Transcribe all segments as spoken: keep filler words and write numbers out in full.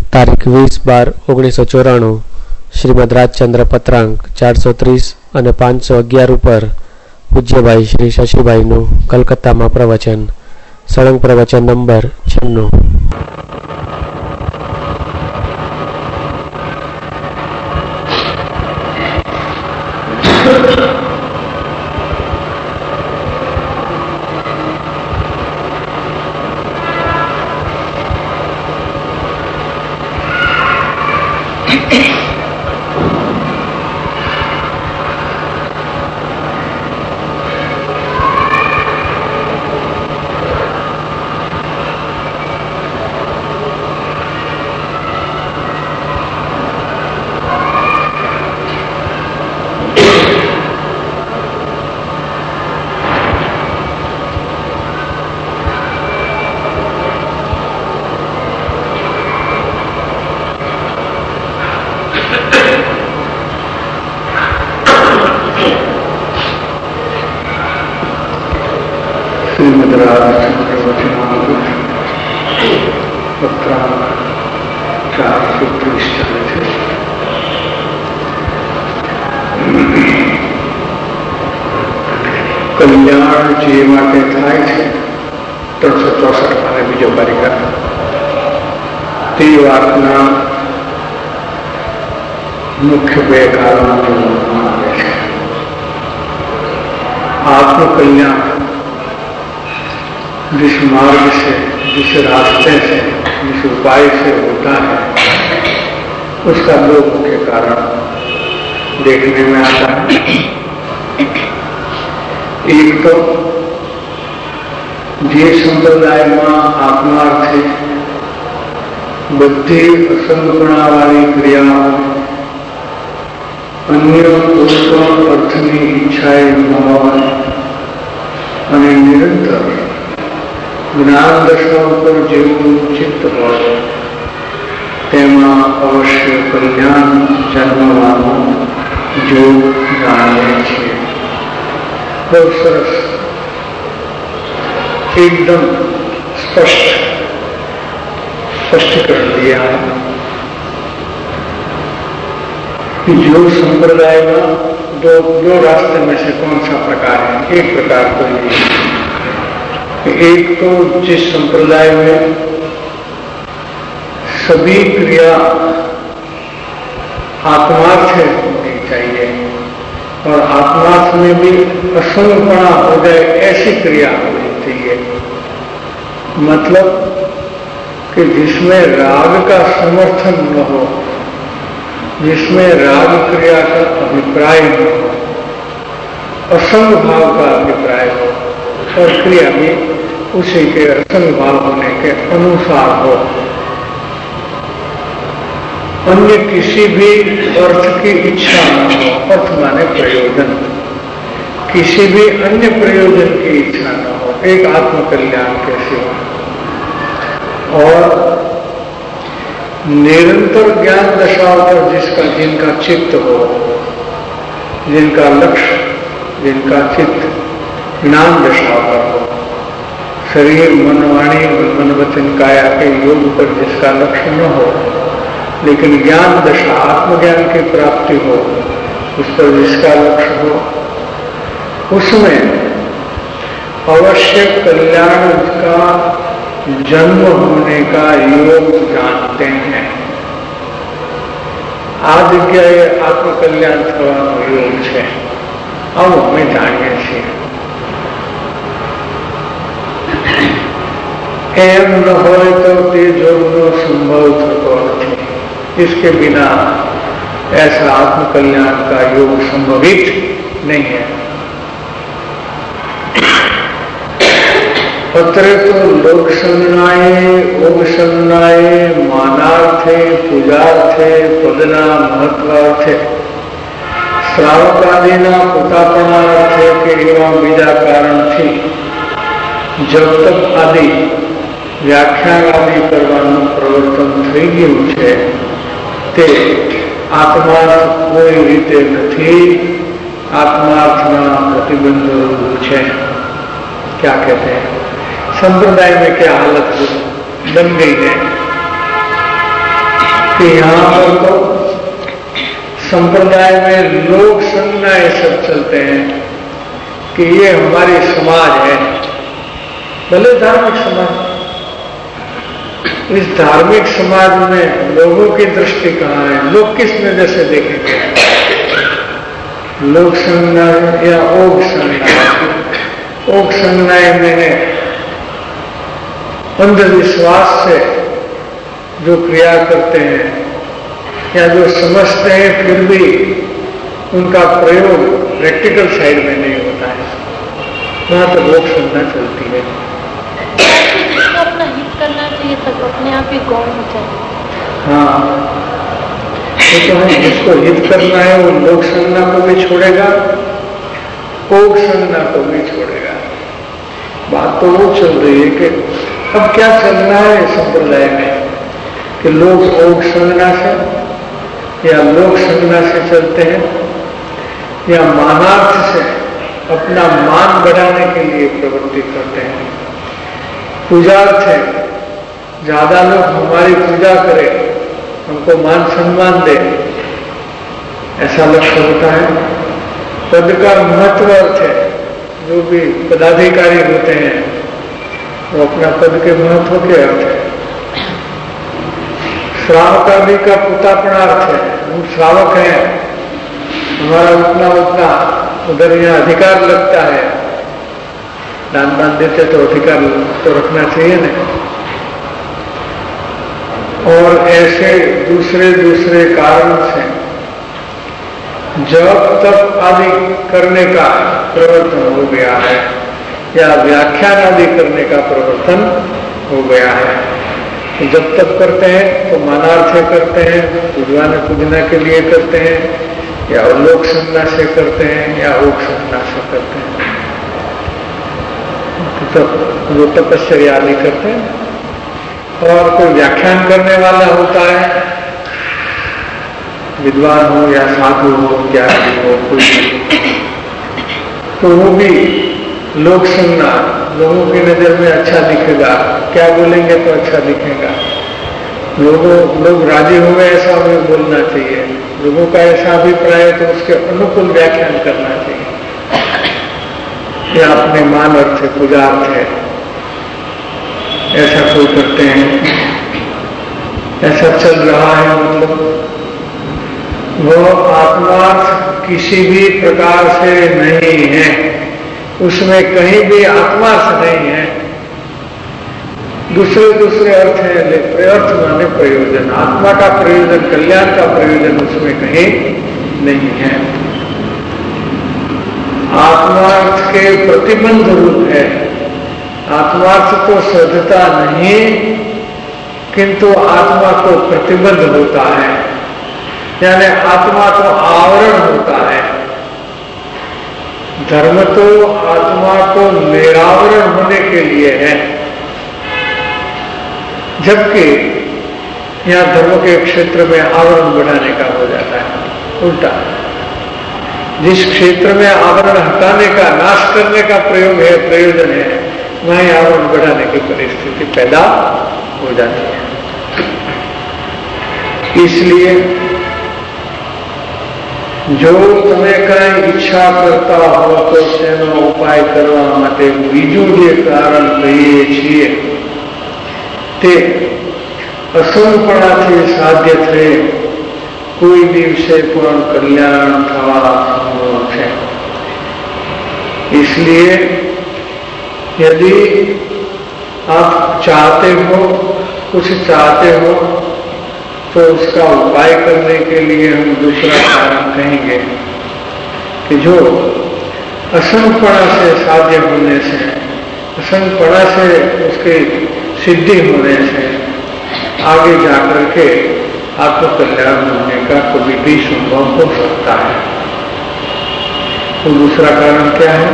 તારીખ વીસ બાર ઓગણીસો ચોરાણું શ્રીમદ રાજચંદ્ર પત્રાંક ચારસો ત્રીસ અને પાંચસો અગિયાર ઉપર પૂજ્યભાઈ શ્રી શશીભાઈનું કલકત્તામાં પ્રવચન. સળંગ પ્રવચન નંબર છન્નું. કલ્યાણ જે માટે થાય છે ત્રણસો ચોસઠ અને બીજો પરિકાર તે વાતના મુખ્ય બે કારણો જોવામાં આવે છે. आत्मकल्याण जिस मार्ग से, जिस रास्ते से, जिस उपाय से होता है उसका दो मुख्य कारण देखने में आता है. एक तो જે સંપ્રદાયમાં આત્માર્થે બધી અસંગણાવાળી ક્રિયાઓ અન્ય કોઈ અર્થની ઈચ્છાએ ન હોય અને નિરંતર જ્ઞાન દશા ઉપર જેવું ચિત્ત હોય તેમાં અવશ્ય કલ્યાણ જન્મવાનો જો જાણીએ છીએ. બહુ સરસ एकदम स्पष्ट स्पष्टीकरण दिया है कि जो संप्रदाय में दो दो रास्ते में से कौन सा प्रकार है. एक प्रकार तो ये कि एक तो जिस संप्रदाय में सभी क्रिया आत्मार्थ होनी चाहिए और आत्मार्थ में भी असंगपणा हो जाए ऐसी क्रिया होनी चाहिए. मतलब कि जिसमें राग का समर्थन न हो, जिसमें राग क्रिया का अभिप्राय न हो, असंग भाव का अभिप्राय हो और क्रिया भी उसी के असंग भाव होने के अनुसार हो. अन्य किसी भी अर्थ की इच्छा न हो. अर्थ माने प्रयोजन. किसी भी अन्य प्रयोजन की इच्छा न हो एक आत्मकल्याण के सिवा. और निरंतर ज्ञान दशाओं पर जिसका जिनका चित्त हो, जिनका लक्ष्य, जिनका चित्त ज्ञान दशाओं पर हो, शरीर मन वाणी मन वचन काया के योग पर जिसका लक्ष्य न हो लेकिन ज्ञान दशा आत्मज्ञान की प्राप्ति हो उस पर जिसका लक्ष्य हो, उसमें अवश्य कल्याण का जन्म होने का योग जानते हैं. आ जग्याए आत्मकल्याण थવાનો योग છે આવું અમે જાણીએ છીએ. એમ ન હોય તો તે યોગનો સંભવ થતો નથી. इसके बिना ऐसा आत्मकल्याण का योग संभवित नहीं है. पत्रे तो लोक संज्ञाए ओम संज्ञाए मानार्थे पूजार्थे पदना महत्वार्थे श्रावकादिना पोतापणार्थे के एवं बीजा कारण थी जब तक आदि व्याख्यान आदि करવાનું પ્રવર્તન થઈ ગયું છે તે આત્માર્થ કોઈ રીતે નથી. आत्मार्थना प्रतिबंध है. क्या कहते हैं संप्रदाय में क्या हालत बन गई है कि यहाँ पर तो संप्रदाय में लोक संज्ञाएं सब चलते हैं कि ये हमारी समाज है, भले धार्मिक समाज। इस धार्मिक समाज में लोगों की दृष्टि कहाँ है? लोग किस नजर से देखेंगे? लोक संज्ञा या ओग संज्ञा। ओग संज्ञाएं मैंने अंधविश्वास से जो क्रिया करते हैं या जो समझते हैं फिर भी उनका प्रयोग प्रैक्टिकल साइड में नहीं होता है, वहां तो लोक संज्ञा चलती है। तो अपना हित करना चाहिए, सब अपने आप ही गौण हो जाए। हाँ, तो, तो है, जिसको हित करना है वो लोक संज्ञा को भी छोड़ेगा, ओग संज्ञा को भी छोड़ेगा। बात तो वो चल रही है कि अब क्या चलना है संप्रदाय में कि लोग ओग संज्ञा से या लोक संज्ञा से चलते हैं या मानार्थ से अपना मान बढ़ाने के लिए प्रवृत्ति करते हैं। पूजार्थ है, ज्यादा लोग हमारी पूजा करें, हमको मान सम्मान दे, ऐसा लक्ष्य होता है। पद का महत्व अर्थ है, जो भी पदाधिकारी होते हैं वो अपना पद के महत्व के अर्थ है। श्रावक आदि का पुतापणार्थ है, हम श्रावक हैं, हमारा उतना उतना उधर यहाँ अधिकार लगता है, दान दान देते तो अधिकार तो रखना चाहिए ना। और ऐसे दूसरे दूसरे कारण से जब तक आदि करने का प्रवर्तन हो गया है या व्याख्यान आदि करने का प्रवर्तन हो गया है, तो जब तक करते हैं तो मानार्थ करते हैं, पूजवाने पूजना के लिए करते हैं, या लोक संज्ञा से करते हैं या ओग संज्ञा से करते हैं, तो वो तपस्या आदि करते हैं। और कोई व्याख्यान करने वाला होता है, विद्वान हो या साधु हो, ज्ञानी हो, कोई, तो वो भी लोक संज्ञा, लोगों की नजर में अच्छा दिखेगा, क्या बोलेंगे तो अच्छा दिखेगा, लोगों लोग राजी हो गए ऐसा हमें बोलना चाहिए, लोगों का ऐसा अभिप्राय है तो उसके अनुकूल व्याख्यान करना चाहिए। या अपने मान अर्थ है, पूजा अर्थ है, ऐसा कोई करते हैं, ऐसा चल रहा है। मतलब वह आत्मार्थ किसी भी प्रकार से नहीं है, उसमें कहीं भी आत्मार्थ नहीं है, दूसरे दूसरे अर्थ है। अर्थ माने प्रयोजन, आत्मा का प्रयोजन, कल्याण का प्रयोजन उसमें कहीं नहीं है। आत्मार्थ के प्रतिबंध रूप है। आत्मार्थ तो सदता नहीं, किंतु आत्मा को प्रतिबंध होता है, यानी आत्मा को आवरण होता है। धर्म तो आत्मा को निरावरण होने के लिए है, जबकि यहां धर्म के क्षेत्र में आवरण बढ़ाने का हो जाता है उल्टा। जिस क्षेत्र में आवरण हटाने का, नाश करने का प्रयोग है, प्रयोजन है, वहीं आवरण बढ़ाने की परिस्थिति पैदा हो जाती है। इसलिए जो તમે કઈ ઈચ્છા કરતા હો તો તેનો ઉપાય કરવા માટે બીજું જે કારણ કહીએ છીએ તે અસંપણાથી સાધ્ય થયે કોઈ દિવસે પણ કલ્યાણ થવા સંભવ છે। इसलिए यदि आप चाहते हो, कुछ चाहते हो, तो उसका उपाय करने के लिए हम दूसरा कारण कहेंगे कि जो असंगपणा से साध्य होने से, असंगपणा से उसके सिद्धि होने से आगे जाकर के आत्मकल्याण होने का कभी भी संभव हो सकता है। तो दूसरा कारण क्या है?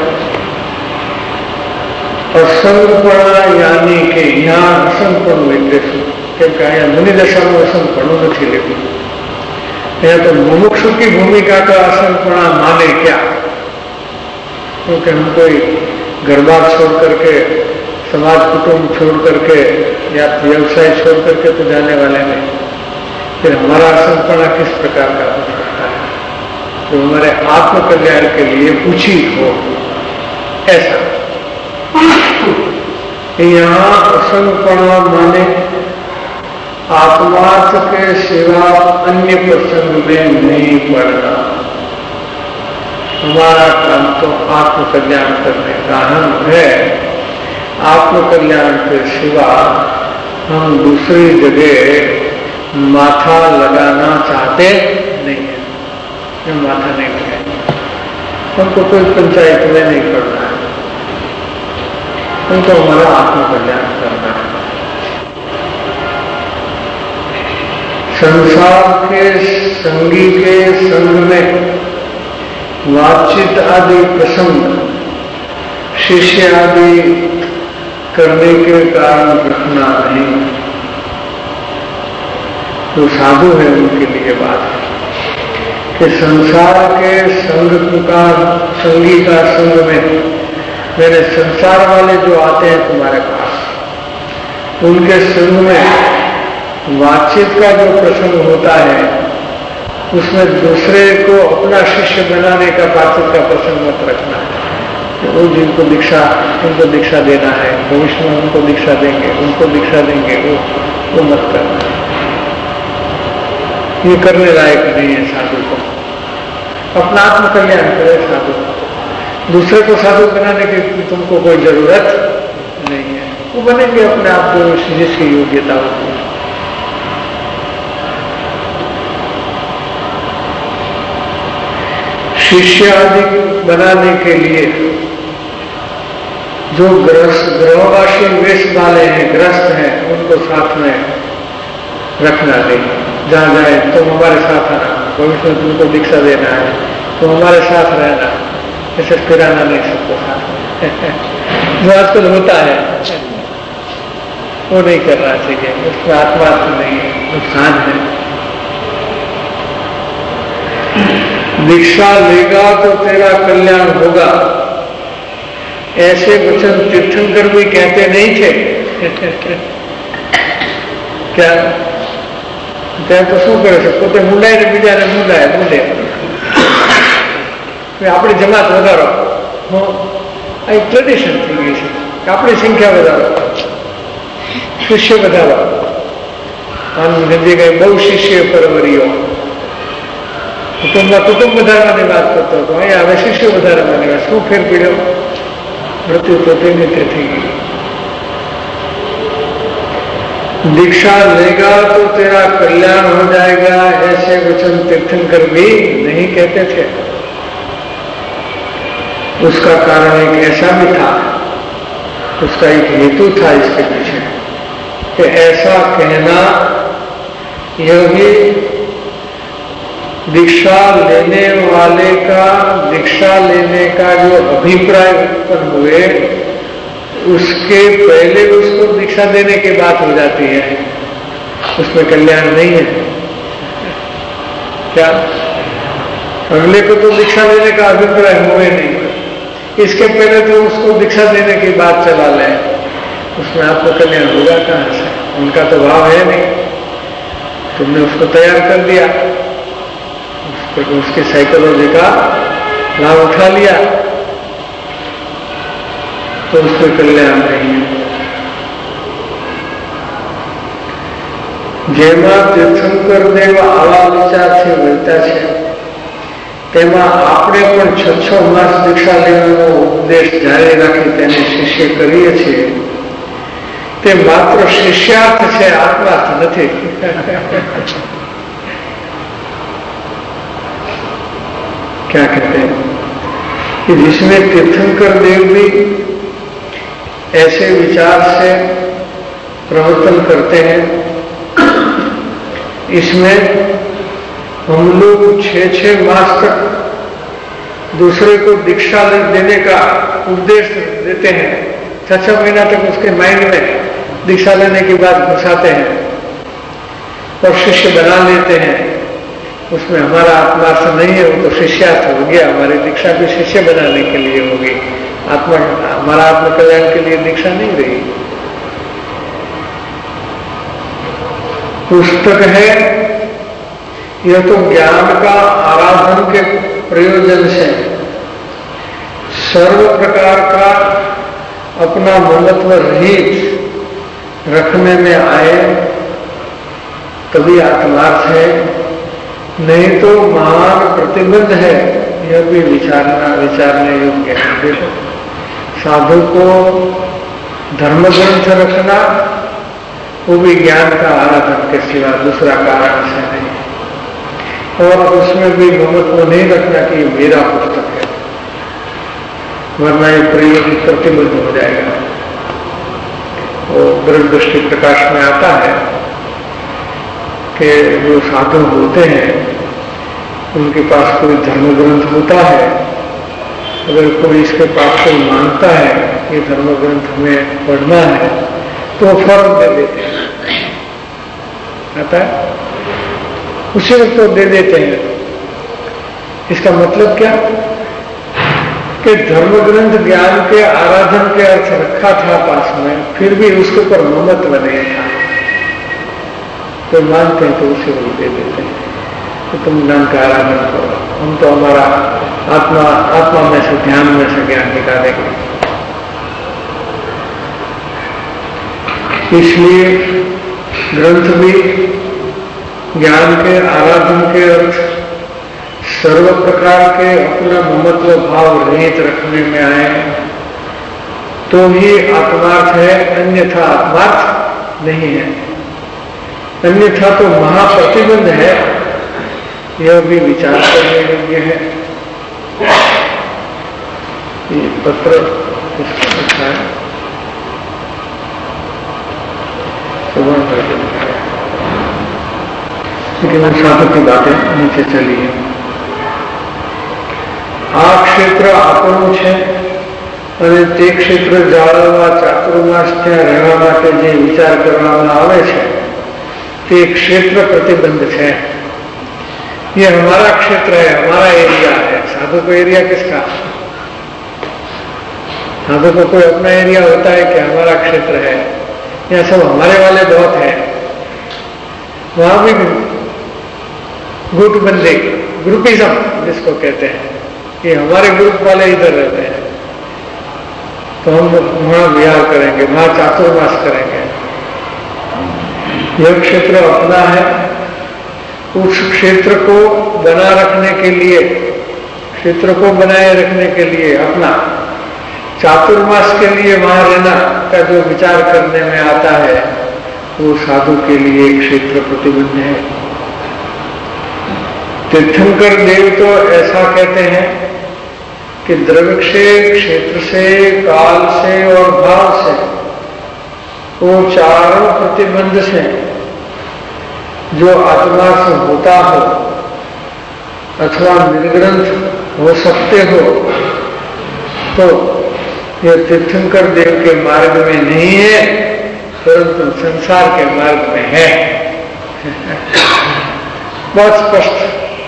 असंगपणा, यानी कि यहाँ असंगपण विद्वेष के कहा मुनि दशा में असंगपणु नहीं लेकिन यहाँ तो मुमुक्षु की भूमिका का असंगपणा माने क्या? क्योंकि हम कोई घर बार छोड़ करके, समाज कुटुंब छोड़ करके या व्यवसाय छोड़ करके तो जाने वाले नहीं। फिर हमारा समर्पण किस प्रकार का हो सकता है जो तो हमारे आत्म कल्याण के लिए उचित हो। ऐसा यहाँ असंगपणा माने आत्मार्थ के सिवा अन्य प्रसंग में नहीं पड़ना। हमारा काम तो आत्म कल्याण करने का हम है। आत्म कल्याण के सिवा हम दूसरी जगह माथा लगाना चाहते नहीं है। हम माथा नहीं लगाएंगे, हमको कोई पंचायत में नहीं पड़ना है, हमको हमारा आत्म कल्याण करना है। संसार के संगी के संग में बातचीत आदि प्रसंग शिष्य आदि करने के कारण रखना नहीं। जो साधु है उनके लिए बात है कि संसार के संग का संगी का संग में मेरे संसार वाले जो आते हैं तुम्हारे पास, उनके संग में बातचीत का जो प्रसंग होता है उसमें दूसरे को अपना शिष्य बनाने का बातचीत का प्रसंग मत रखना है। वो जिनको दीक्षा उनको दीक्षा देना है, भविष्य में उनको दीक्षा देंगे, उनको दीक्षा देंगे, वो वो मत करना। ये करने लायक नहीं है साधु को। अपना आत्म कल्याण करे साधु, दूसरे को साधु बनाने की तुमको कोई जरूरत नहीं है। वो बनेंगे अपने आप को जिसकी योग्यता होती है। शिष्य आदि बनाने के लिए जो ग्रस्त ग्रहवासी वेश वाले हैं, ग्रस्त हैं, उनको साथ में रखना नहीं। जहां जाए तुम हमारे साथ आना, भविष्य में तुमको दीक्षा देना है, तुम हमारे साथ रहना, ऐसे फिराना नहीं सबको साथ। जो आजकल होता है वो नहीं करना चाहिए, उसमें आत्मार्थ नहीं है, नुकसान है। दीक्षा लेगा तो तेरा कल्याण होगा, ऐसे वचन तीर्थंकर भी कहते नहीं थे। क्या क्या तो શું કરે છે? પોતે મુંડાય ને બીજાને મુંડાય મુંડે આપણી જમાત વધારો, આ એક ટ્રેડિશન થઈ ગઈ છે કે આપણી સંખ્યા વધારો, શિષ્ય વધારો. આની જગ્યાએ બહુ શિષ્ય પરવરીઓ, કુટુંબમાં કુટુંબ વધારવાની વાત કરતો હતો, અહીંયા હવે શિષ્ય વધારવાની વાત. શું ફેર પીડ્યો? मृत्यु तो तेने ते थी। दीक्षा लेगा तो तेरा कल्याण हो जाएगा, ऐसे वचन तीर्थंकर भी नहीं कहते थे। उसका कारण एक ऐसा भी था, उसका एक हेतु था इसके पीछे कि ऐसा कहना यह भी दीक्षा लेने वाले का दीक्षा लेने का जो अभिप्राय उत्पन्न हुए उसके पहले उसको दीक्षा देने की बात हो जाती है, उसमें कल्याण नहीं है। क्या अगले को तो दीक्षा लेने का अभिप्राय हुए नहीं, इसके पहले तो उसको दीक्षा देने की बात चला ले, उसमें आपको कल्याण होगा कहां से? उनका तो भाव है नहीं, तुमने उसको तैयार कर दिया, क्योंकि उसकी साइकोलॉजी का लाभ उठा लिया, तो उसमें कल्याण नहीं है। જેમાં તીર્થંકર દેવ આવા વિચારથી વહેતા છે તેમાં આપણે પણ છ છ માસ દીક્ષા લેવાનો ઉપદેશ જારી રાખી તેને શિષ્ય કરીએ છીએ, તે માત્ર શિષ્યાર્થ છે, આત્માર્થ નથી. क्या कहते हैं कि जिसमें तीर्थंकर देव भी ऐसे विचार से प्रवर्तन करते हैं, इसमें हम लोग छह छह मास तक दूसरे को दीक्षा देने का उपदेश देते हैं, छह छह महीना तक उसके माइंड में दीक्षा लेने की बात घुसाते हैं और शिष्य बना लेते हैं। उसमें हमारा आत्मार्थ नहीं है, वो तो शिष्यार्थ हो गया। हमारी दीक्षा भी शिष्य बनाने के लिए होगी, आत्मा हमारा आत्म कल्याण के लिए दीक्षा नहीं रही। पुस्तक है यह तो ज्ञान का आराधन के प्रयोजन से सर्व प्रकार का अपना ममत्व रहित रखने में आए तभी आत्मार्थ है, नहीं तो महान प्रतिबंध है। यह भी विचारना विचारने योग्य है। देखो, साधु को धर्म ग्रंथ रखना वो भी ज्ञान का आराधन के सिवा दूसरा कारण से नहीं, और उसमें भी ममत्व नहीं रखना कि ये मेरा पुस्तक है, वरना ये प्रयोग प्रतिबद्ध हो जाएगा। वो ब्रह्म दृष्टि प्रकाश में आता है कि जो साधु होते हैं उनके पास कोई धर्म ग्रंथ होता है, अगर कोई इसके पास कोई मानता है कि धर्म ग्रंथ में पढ़ना है तो फर्म दे देते हैं, आता है उसी वक्त तो दे देते हैं। इसका मतलब क्या कि धर्म ग्रंथ ज्ञान के आराधन के अर्थ रखा था पास में, फिर भी उसके ऊपर ममत्व नहीं था, तो मानते हैं तो उसे भी दे देते हैं तो तुम ज्ञान का आराधन करो, हम तो हमारा आत्मा आत्मा में से ध्यान में से ज्ञान निकालेंगे। इसलिए ग्रंथ भी ज्ञान के आराधन के अर्थ सर्व प्रकार के अपना ममत्व भाव रहित रखने में आए तो ही आत्मार्थ है, अन्यथा आत्मार्थ नहीं है। अन्यथा तो महाप्रतिबंध है, यह भी विचार करने योग्य है। ये पत्र किसका लिखा है? सुबह करके लिखा है, लेकिन उन साधु की बातें नीचे चली है। आ क्षेत्र આપણું છે અને તે ક્ષેત્ર જાળવવા ચાતુર્માસ ત્યાં રહેવા માટે જે વિચાર કરવામાં આવે છે તે ક્ષેત્ર પ્રતિબંધ છે। ये हमारा क्षेत्र है, हमारा एरिया है। साधु को एरिया किसका? साधु को कोई अपना एरिया होता है कि हमारा क्षेत्र है? यह सब हमारे वाले बहुत है। वहां भी गुट बंदी, ग्रुपिज्म जिसको कहते हैं, कि हमारे ग्रुप वाले इधर रहते हैं तो हम वहां विहार करेंगे, वहां चातुर्मास करेंगे। यह क्षेत्र अपना है, उस क्षेत्र को बना रखने के लिए, क्षेत्र को बनाए रखने के लिए अपना चातुर्मास के लिए वहां रहना का जो विचार करने में आता है वो साधु के लिए क्षेत्र प्रतिबंध है। तीर्थंकर देव तो ऐसा कहते हैं कि द्रव्य से, क्षेत्र से, काल से और भाव से, वो चारों प्रतिबंध से जो आत्मा से होता हो अथवा निर्ग्रंथ हो सकते हो तो यह तीर्थंकर देव के मार्ग में नहीं है, परंतु संसार के मार्ग में है। बहुत स्पष्ट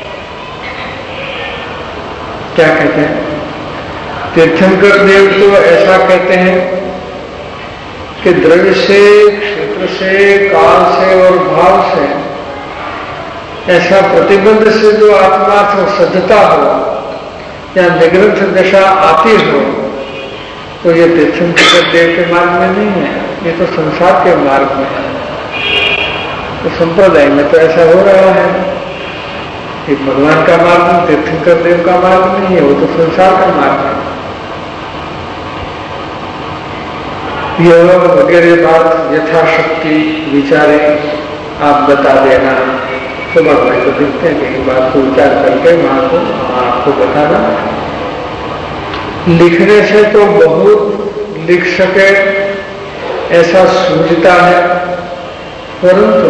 क्या कहते हैं? तीर्थंकर देव तो ऐसा कहते हैं कि द्रव्य से, क्षेत्र से, काल से और भाव से ऐसा प्रतिबंध से जो आत्मा तो सद्धता हो या निग्रंथ दशा आती हो तो ये तीर्थंकर देव के मार्ग में नहीं है, ये तो संसार के मार्ग में है। तो संप्रदाय में तो ऐसा हो रहा है कि भगवान का मार्ग तीर्थंकर देव का मार्ग नहीं है, वो तो संसार का मार्ग है। यह वगैरह बात यथाशक्ति विचारे आप बता देना। तो भगवान को देखते हैं कि बात को विचार करके वहां को आपको बताना। लिखने से तो बहुत लिख सके ऐसा सूझता है, परंतु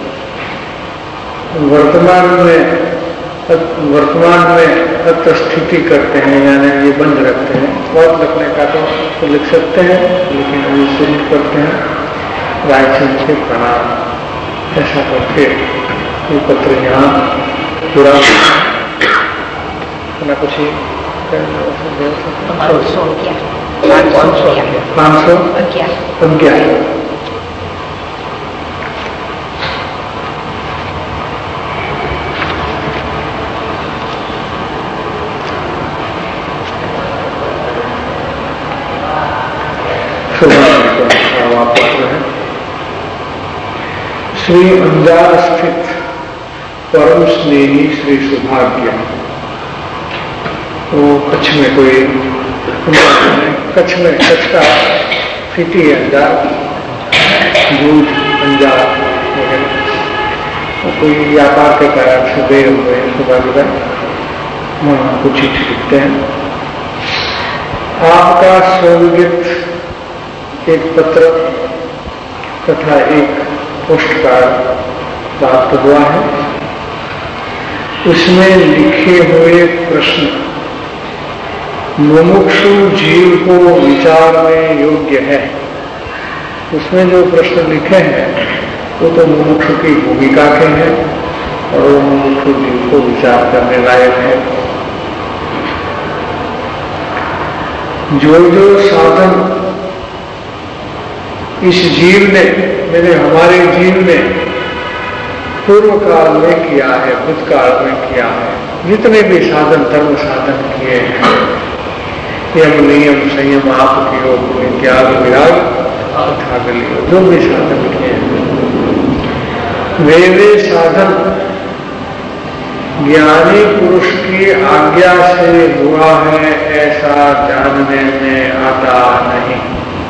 वर्तमान में वर्तमान में तत्स्थिति करते हैं, यानी ये बंद रखते हैं। बहुत लिखने का तो, तो लिख सकते हैं, लेकिन अभी शुरू करते हैं रायचंद के प्रणाम, ऐसा करके ये पत्र यहाँ पूरा ना कुछ ही पाँच सौ ग्यारह वापस है। श्री अंजार स्थित परम स्नेही श्री सौभाग्य, वो कच्छ में कोई कच्छ में कच्छ का सिटी है अंजार, दूध अंजार वगैरह, कोई व्यापार के कारण से गए हुए सौभाग्य वहां कुछ चिट्ठी लिखते हैं। आपका स्वर्गीत एक पत्र तथा एक पोस्ट कार्ड प्राप्त हुआ है। उसमें लिखे हुए प्रश्न मुमुक्षु जीव को विचारने योग्य है। उसमें जो प्रश्न लिखे हैं वो तो मुमुक्षु की भूमिका के हैं और वो मुमुक्षु जीव को विचार करने लायक है। जो जो साधन इस जीव ने, मैंने हमारे जीव ने पूर्व काल में किया है, भूतकाल में किया है, जितने भी साधन धर्म साधन किए हैं, यम नियम संयम आपकी योग त्याग विराग तथा गलियो, जो भी साधन किए हैं वे वे साधन ज्ञानी पुरुष की आज्ञा से हुआ है ऐसा जानने में आता नहीं।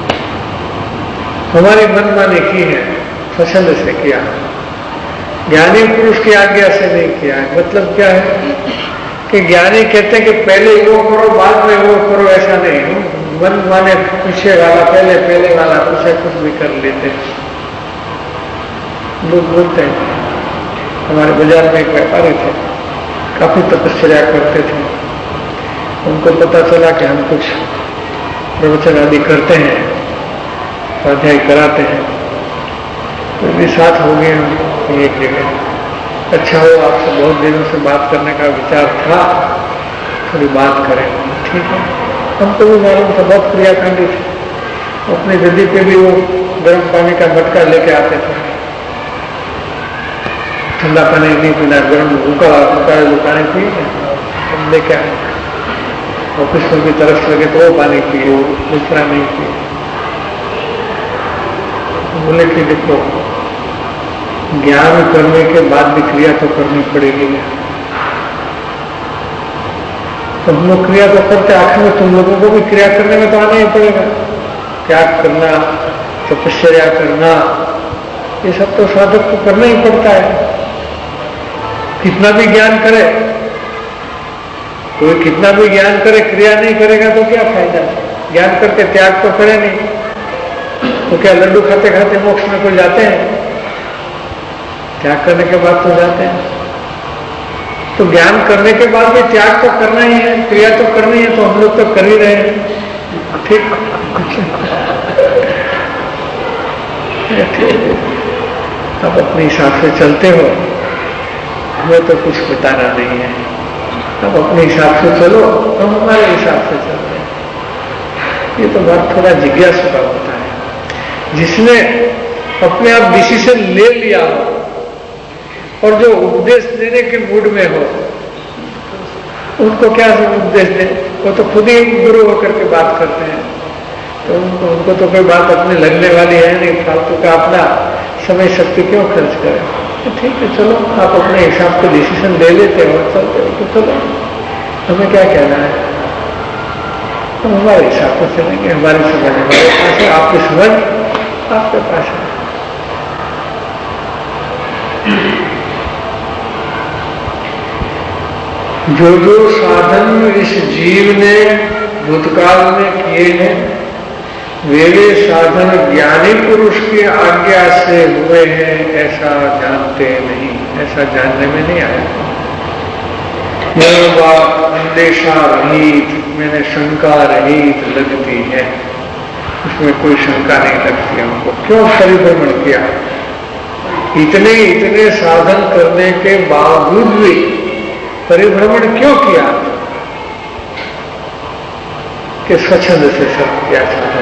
हमारी मनमानी की है, पसंद से किया, ज्ञानी पुरुष की आज्ञा से नहीं किया है। मतलब क्या है कि ज्ञानी कहते हैं कि पहले वो करो बाद में वो करो, ऐसा नहीं। मन माने पीछे वाला पहले, पहले वाला पीछे, कुछ भी कर लेते। लोग बोलते हैं, हमारे बाजार में एक व्यापारी थे, काफी तपस्या करते थे। उनको पता चला कि हम कुछ प्रवचन आदि करते हैं, स्वाध्याय कराते हैं, तो भी साथ हो गए एक जगह। अच्छा हो, आपसे बहुत दिनों से बात करने का विचार था, थोड़ी बात करें। ठीक है, हमको भी मालूम था, बहुत क्रियाकांडी थे। अपनी गद्दी पे भी वो गर्म पानी का मटका लेके आते थे, ठंडा पानी नहीं पीना, गर्म उकाड़ा उकाड़ा जो पानी पिए हम लेके आए। ऑफिस में भी तरस लगे तो वो पानी पिए, दूसरा नहीं पिए। बोले कि देखो, ज्ञान करने के बाद भी क्रिया तो करनी पड़ेगी। तो हम लोग क्रिया तो करते, आखिर में तुम लोगों को भी क्रिया करने में तो आना ही पड़ेगा। त्याग करना, तपस्या करना, ये सब तो साधक को करना ही पड़ता है। कितना भी ज्ञान करे, कोई कितना भी ज्ञान करे, क्रिया नहीं करेगा तो क्या फायदा। ज्ञान करके त्याग तो करे नहीं, तो क्या लड्डू खाते खाते मोक्ष में कोई जाते हैं? त्याग करने के बाद तो जाते हैं। तो ज्ञान करने के बाद भी त्याग तो करना ही है, क्रिया तो करनी है, तो हम लोग तो कर ही रहे हैं। ठीक अब अपने हिसाब से चलते हो, हमें तो कुछ बताना नहीं है। अब अपने हिसाब से चलो, हम हमारे हिसाब से चलते हैं। ये तो बात थोड़ा जिज्ञासु का होता है। जिसने अपने आप डिसीजन ले लिया हो और जो उपदेश देने के मूड में हो, उनको क्या उपदेश दे? वो तो खुद ही गुरु होकर के बात करते हैं, तो उनको उनको तो कोई बात अपनी लगने वाली है नहीं। फालतू का अपना समय शक्ति क्यों खर्च करें? तो ठीक है, चलो आप अपने हिसाब से डिसीजन ले लेते हो, चलते हो, तो चलो, हमें क्या कहना है? हम हमारे हिसाब से चलेंगे, हमारी समझ हमारे पास है, आपकी समझ आपके पास है। जो जो साधन इस जीव ने भूतकाल में किए हैं, वे वे साधन ज्ञानी पुरुष की आज्ञा से हुए हैं ऐसा जानते नहीं, ऐसा जानने में नहीं आया। यह बात अंदेशा रहित, मैंने शंका रहित लगती है, उसमें कोई शंका नहीं लगती हमको। क्यों परिभ्रमण किया? इतने इतने साधन करने के बावजूद भी परिभ्रमण क्यों किया? कि स्वच्छंद से सब किया साधन।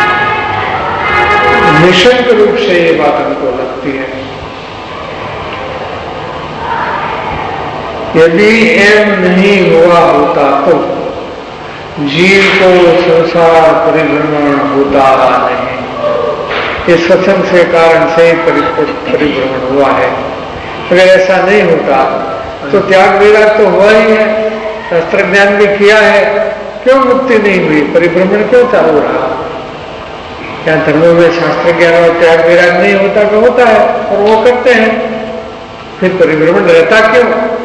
निशंक रूप से ये बात हमको लगती है। यदि एम नहीं हुआ होता तो जीव को संसार परिभ्रमण होता नहीं। इस सत्संग से कारण से परिभ्रमण हुआ है। अगर ऐसा नहीं होता तो त्याग विराग तो हुआ ही है, शास्त्र ज्ञान भी किया है, क्यों मुक्ति नहीं हुई? परिभ्रमण क्यों चालू रहा? क्या धर्मों में शास्त्र ज्ञान और त्याग विराग नहीं होता? तो होता है और वो करते हैं, फिर परिभ्रमण रहता क्यों?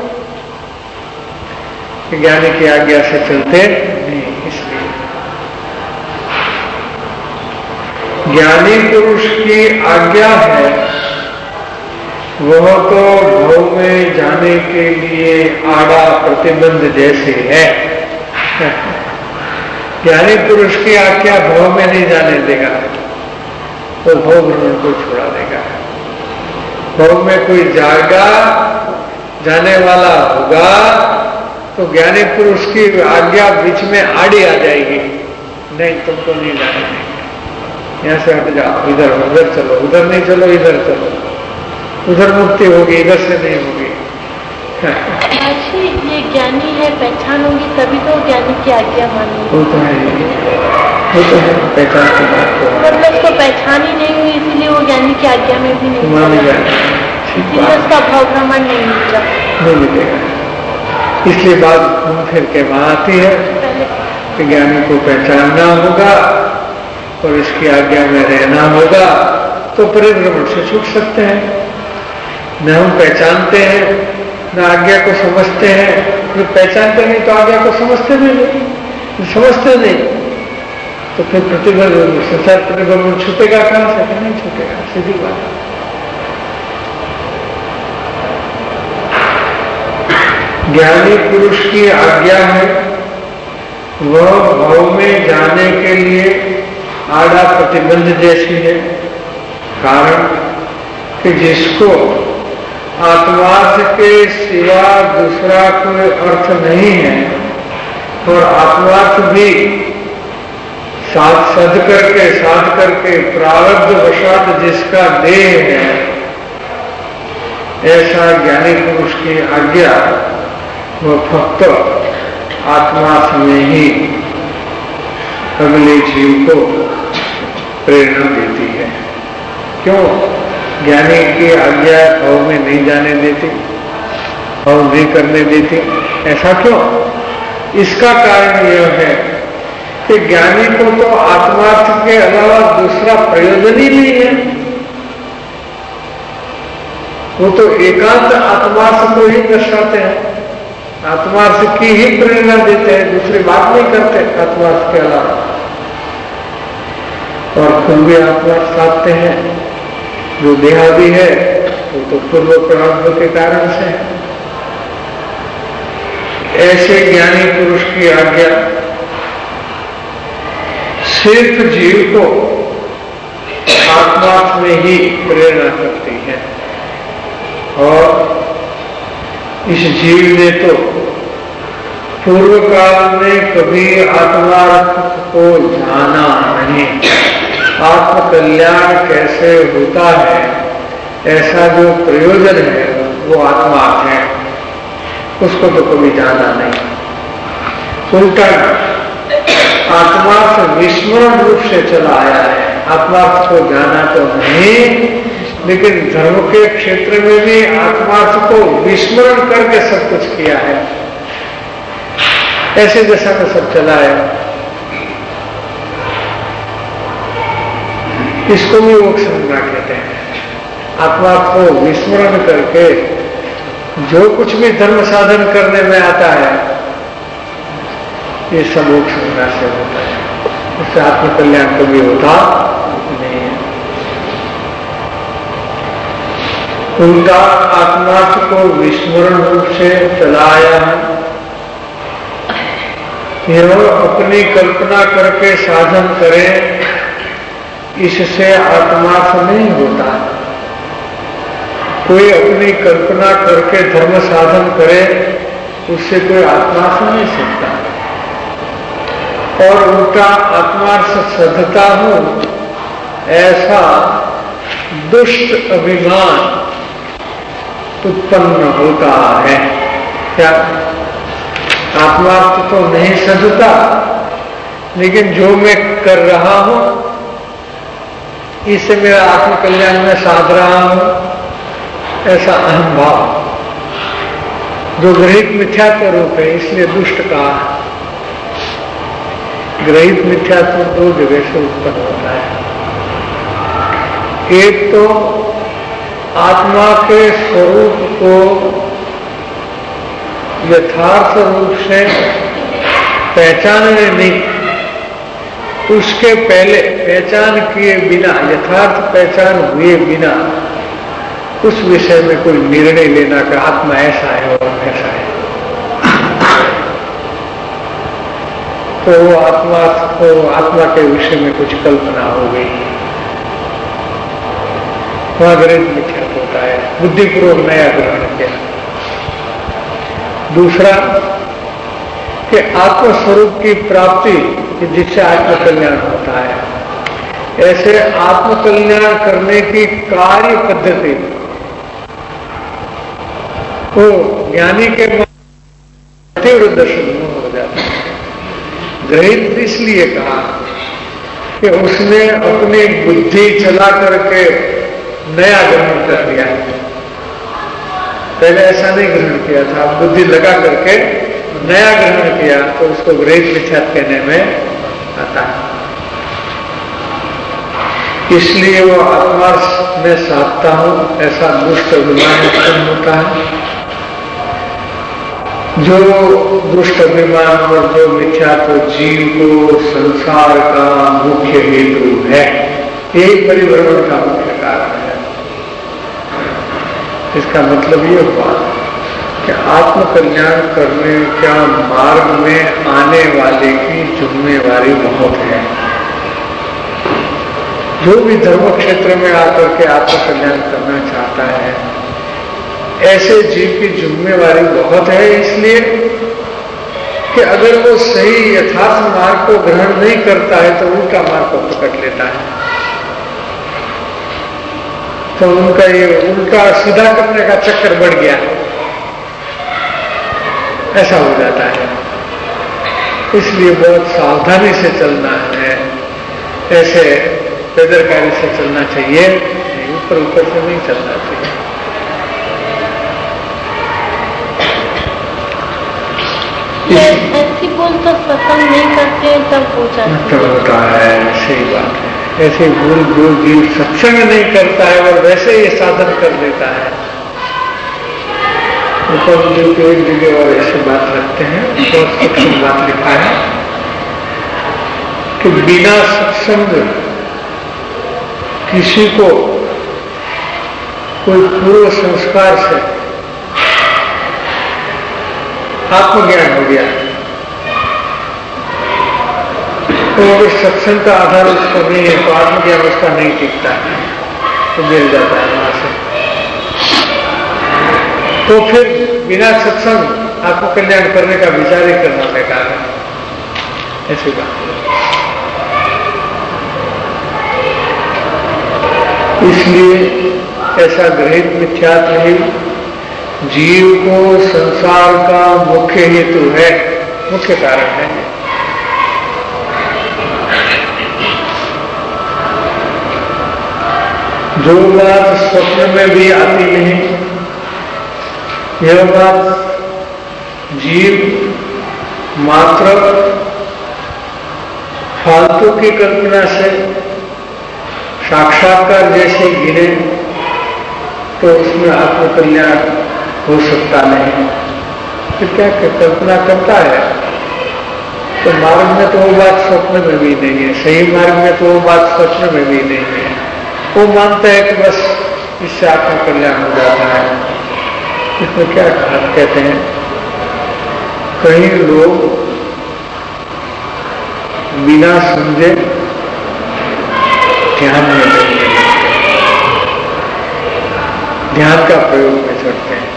ज्ञानी की आज्ञा से चलते नहीं। इसलिए ज्ञानी पुरुष की आज्ञा है, वह तो भव में जाने के लिए आड़ा प्रतिबंध जैसे है। ज्ञानी पुरुष की आज्ञा भव में नहीं जाने देगा, तो भव भ्रमण को छोड़ा देगा। भव में कोई जाएगा, जाने वाला होगा, तो ज्ञानी पुरुष की आज्ञा बीच में आड़ी आ जाएगी, नहीं तुमको नहीं जाने देंगे, यहां से हट जाओ, इधर उधर चलो, उधर नहीं चलो, इधर चलो, उधर मुक्ति होगी, इधर से नहीं होगी। ये ज्ञानी है, पहचान होगी तभी तो ज्ञानी की आज्ञा मानेंगे। वो तो है, वो तो है, पहचान की बात तो मतलब उसको पहचान ही नहीं हुई, इसीलिए वो ज्ञानी की आज्ञा में भी नहीं मान मिलेगा, जाए, उसका भाव भ्रमण नहीं मिलेगा, नहीं मिलेगा। इसलिए बात घूम फिर के वहां आती है कि ज्ञानी को पहचानना होगा और इसकी आज्ञा में रहना होगा, तो परिभ्रमण से छूट सकते हैं। न हम पहचानते हैं, न आज्ञा को समझते हैं। जो पहचानते नहीं तो आज्ञा को समझते नहीं, समझते नहीं तो फिर प्रतिभ्रमण, संसार परिभ्रमण छूटेगा कहां से? नहीं छूटेगा, सीधी बात है। ज्ञानी पुरुष की आज्ञा है, वह भव में जाने के लिए आड़ा प्रतिबंध जैसी है। कारण कि जिसको आत्मार्थ के सिवा दूसरा कोई अर्थ नहीं है और आत्मार्थ भी साध सद करके साध करके प्रारब्ध वशात जिसका देह है, ऐसा ज्ञानी पुरुष की आज्ञा वह फक्त आत्मा में ही अगले जीव को प्रेरणा देती है। क्यों? ज्ञानी की आज्ञा भाव में नहीं जाने देती, भाव नहीं करने देती। ऐसा क्यों? इसका कारण यह है कि ज्ञानी को तो आत्मार्थ के अलावा दूसरा प्रयोजन ही नहीं है। वो तो एकांत आत्मार्थ को ही दर्शाते हैं, आत्मार्थ की ही प्रेरणा देते हैं, दूसरी बात नहीं करते आत्मार्थ के अलावा। और खुद भी आत्मार्थ साधते हैं। जो देहादि है वो तो पूर्व प्रारब्ध के कारण से है। ऐसे ज्ञानी पुरुष की आज्ञा सिर्फ जीव को आत्मार्थ में ही प्रेरणा करती है। और इस जीव ने तो पूर्व काल में कभी आत्मार्थ को जाना नहीं। आत्म कल्याण कैसे होता है, ऐसा जो प्रयोजन है वो आत्मार्थ है, उसको तो कभी जाना नहीं। उल्टा आत्मार्थ विस्मरण रूप से चला आया है। आत्मार्थ को जाना तो नहीं, लेकिन धर्म के क्षेत्र में भी आत्मार्थ को विस्मरण करके सब कुछ किया है। ऐसे जैसा में सब चला है। इसको भी वो संज्ञा कहते हैं। आत्मार्थ को विस्मरण करके जो कुछ भी धर्म साधन करने में आता है, ये सब मोक्ष संज्ञा से होता है। उससे आत्म कल्याण को भी होता नहीं है। उनका आत्मार्थ को विस्मरण रूप से चलाया है। यह अपनी कल्पना करके साधन करें, इससे आत्मार्थ नहीं होता। कोई अपनी कल्पना करके धर्म साधन करे, उससे कोई आत्मार्थ नहीं सकता। और उनका आत्मार्थ सधता हो, ऐसा दुष्ट अभिमान उत्पन्न होता है। क्या आत्मार्थ तो नहीं सधता, लेकिन जो मैं कर रहा हूं इससे मेरा आत्मकल्याण में साध रहा हूं, ऐसा अहम भाव जो ग्रहित मिथ्यात्व रूप है, इसलिए दुष्ट कहा। ग्रहित मिथ्यात्व दो जगह से उत्पन्न होता है। एक तो आत्मा के स्वरूप को यथार्थ रूप से पहचानने नहीं, उसके पहले पहचान किए बिना, यथार्थ पहचान हुए बिना उस विषय में कोई निर्णय लेना कि आत्मा ऐसा है और ऐसा है, तो वो आत्मा को आत्मा के विषय में कुछ कल्पना हो गई, वहां ग्रहित मिथ्यात्व होता है, बुद्धिपूर्वक नया ग्रहण किया। दूसरा कि आत्मस्वरूप की प्राप्ति जिससे आत्मकल्याण होता है, ऐसे आत्मकल्याण करने की कार्य पद्धति को ज्ञानी के तीव्र दर्शन हो जाता है। ग्रहित इसलिए कहा कि उसने अपनी बुद्धि चला करके नया ग्रहण कर लिया, पहले ऐसा नहीं ग्रहण किया था, बुद्धि लगा करके नया ग्रहण किया, तो उसको ग्रहित मिथ्यात्व कहने में आता है। इसलिए वो आत्मा में साधता हूं ऐसा दुष्ट अभिमान उत्पन्न होता है। जो दुष्ट अभिमान और जो मिथ्यात्व जीव को संसार का मुख्य हेतु है, यही परिभ्रमण का मुख्य कारण है। इसका मतलब ये हुआ कि आत्मकल्याण करने का मार्ग में आने वाले की जिम्मेवारी बहुत है। जो भी धर्म क्षेत्र में आकर के आत्मकल्याण करना चाहता है, ऐसे जीव की जिम्मेवारी बहुत है, इसलिए कि अगर वो सही यथार्थ मार्ग को ग्रहण नहीं करता है तो उल्टा मार्ग को पकड़ लेता है, तो उनका ये उल्टा सीधा करने का चक्कर बढ़ गया, ऐसा हो जाता है। इसलिए बहुत सावधानी से चलना है, ऐसे बेदरकारी से चलना चाहिए, ऊपर ऊपर से नहीं चलना चाहिए। ऐसी भूल तो सत्संग नहीं करते तब हो जाती होता है, सही बात है। ऐसे भूल जो जीव सत्संग नहीं करता है और वैसे ये साधन कर लेता है, ऊपर जो तो एक जगह और ऐसी बात रखते हैं, बहुत सूक्ष्म बात लिखा है कि बिना सत्संग किसी को कोई पूर्व संस्कार से आत्मज्ञान हो गया तो अगर सत्संग का आधार उसका नहीं है तो आत्मज्ञान उसका नहीं टिकता है, तो गिर जाता है वहां से। तो फिर बिना सत्संग आत्मकल्याण करने का विचार ही करना बेकार है, ऐसी बात। इसलिए ऐसा ग्रहित मिथ्यात्व ही जीव को संसार का मुख्य हेतु है, मुख्य कारण है। जो बात स्वप्न में भी आती नहीं, यह बात जीव मात्र फालतू की कल्पना से साक्षात्कार जैसे गिरे तो उसमें आत्मकल्याण हो सकता नहीं। फिर क्या कल्पना करता है तो मार्ग में तो वो बात स्वप्न में भी नहीं है, सही मार्ग में तो वो बात स्वप्न में भी नहीं है। वो मानता है कि बस इससे आत्मकल्याण हो जाता है। इसमें क्या कहते हैं, कई लोग बिना समझे ध्यान में लगते हैं, ध्यान का प्रयोग में चढ़ते हैं।